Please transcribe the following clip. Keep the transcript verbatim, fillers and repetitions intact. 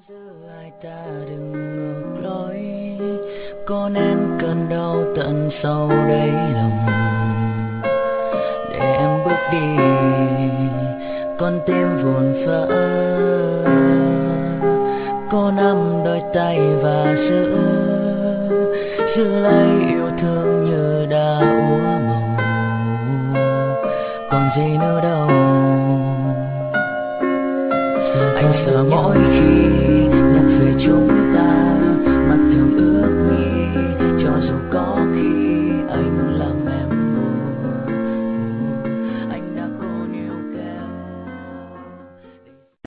Giữa hai ta đừng ngược lối, có nén cơn đau tận sâu đáy lòng để em bước đi, con tim vụn vỡ. Có nắm đôi tay và giữ giữ lấy